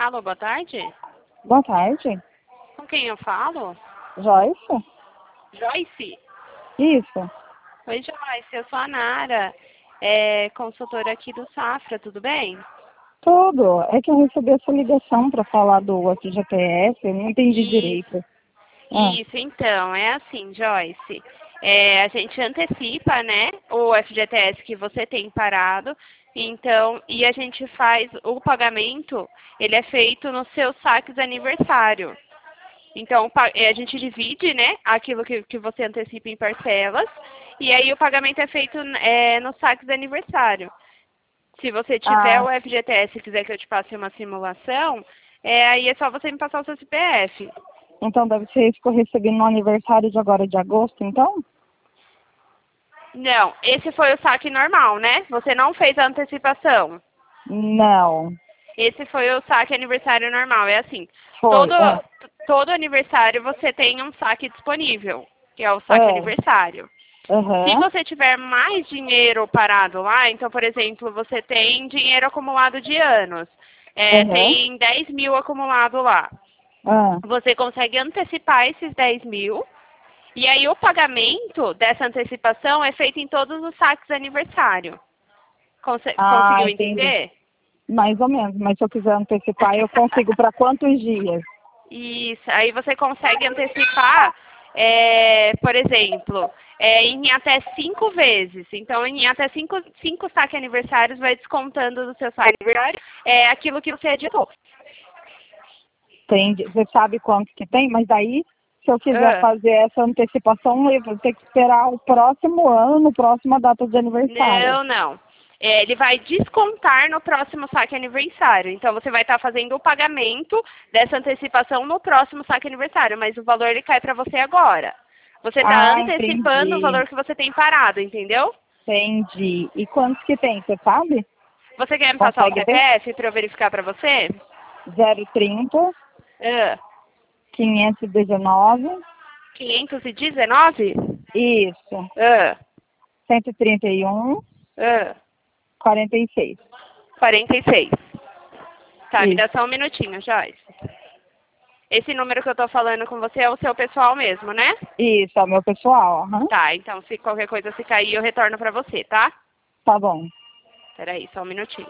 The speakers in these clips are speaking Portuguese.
Alô, boa tarde. Boa tarde. Com quem eu falo? Joyce? Joyce? Isso. Oi, Joyce, eu sou a Nara, consultora aqui do Safra, tudo bem? Tudo. É que eu recebi essa ligação para falar do FGTS, eu não entendi direito. Isso, então, é assim, Joyce. A gente antecipa, né, o FGTS que você tem parado, então, e a gente faz o pagamento, ele é feito nos seus saques de aniversário. Então, a gente divide, né, aquilo que você antecipa em parcelas, e aí o pagamento é feito nos saques de aniversário. Se você tiver o FGTS e quiser que eu te passe uma simulação, aí é só você me passar o seu CPF. Então deve ser isso que eu recebi no aniversário de agora de agosto, então? Não, esse foi o saque normal, né? Você não fez a antecipação. Não. Esse foi o saque aniversário normal. É assim, Foi. todo aniversário você tem um saque disponível, que é o saque aniversário. Se você tiver mais dinheiro parado lá, então, por exemplo, você tem dinheiro acumulado de anos, tem 10 mil acumulado lá. Você consegue antecipar esses 10 mil, e aí o pagamento dessa antecipação é feito em todos os saques de aniversário. Conseguiu entender? Mais ou menos, mas se eu quiser antecipar, eu consigo para quantos dias? Isso, aí você consegue antecipar, por exemplo, em até 5 vezes. Então, em até 5 saques aniversários, vai descontando do seu saque aniversário aquilo que você editou. Entendi. Você sabe quanto que tem, mas daí, se eu quiser fazer essa antecipação, eu vou ter que esperar o próximo ano, próxima data de aniversário. Não. Ele vai descontar no próximo saque aniversário. Então, você vai estar fazendo o pagamento dessa antecipação no próximo saque aniversário, mas o valor ele cai para você agora. Você está antecipando o valor que você tem parado, entendeu? Entendi. E quantos que tem, você sabe? Você quer me passar o CPF para eu verificar para você? 030 519. 519? Isso. 131. 46. 46. Tá, me dá só um minutinho, Joyce. Esse número que eu tô falando com você é o seu pessoal mesmo, né? Isso, é o meu pessoal. Tá, então se qualquer coisa se cair, eu retorno pra você, tá? Tá bom. Peraí, só um minutinho.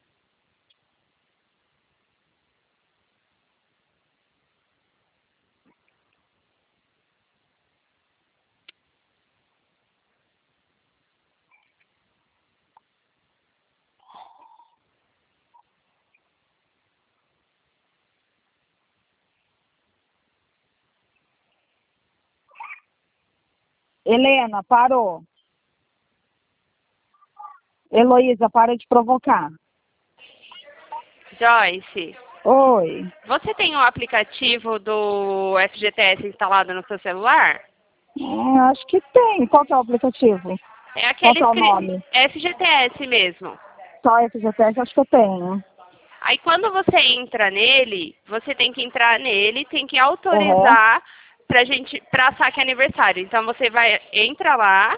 Helena, parou. Heloísa, para de provocar. Joyce. Oi. Você tem o aplicativo do FGTS instalado no seu celular? Acho que tem. Qual que é o aplicativo? É aquele Qual que é o nome? FGTS mesmo. Só FGTS, acho que eu tenho. Aí quando você entra nele, você tem que entrar nele, tem que autorizar pra saque aniversário. Então você entra lá.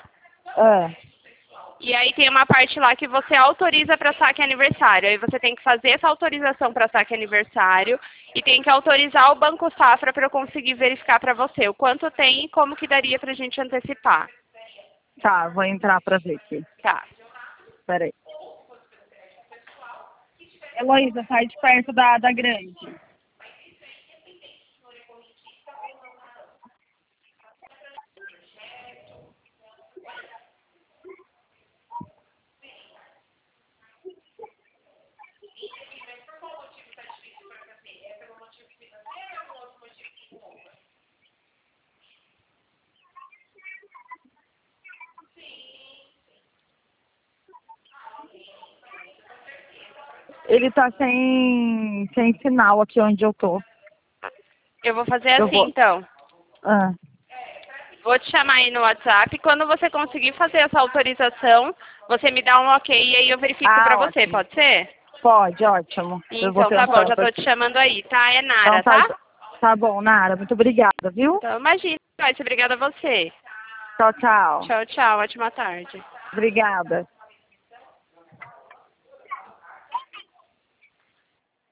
E aí tem uma parte lá que você autoriza para saque aniversário. Aí você tem que fazer essa autorização para saque aniversário e tem que autorizar o Banco Safra para eu conseguir verificar para você o quanto tem e como que daria para a gente antecipar. Tá, vou entrar para ver aqui. Tá. Peraí. Heloísa, sai de perto da grande. Ele tá sem sinal aqui onde eu tô. Eu vou fazer assim, então. Vou te chamar aí no WhatsApp. Quando você conseguir fazer essa autorização, você me dá um ok e aí eu verifico para você, pode ser? Pode, ótimo. Então tá bom, já tô te chamando aí, tá? É Nara, então, tá? Tá bom, Nara. Muito obrigada, viu? Então, imagina, Joyce, obrigada a você. Tchau, tchau. Tchau, tchau. Ótima tarde. Obrigada.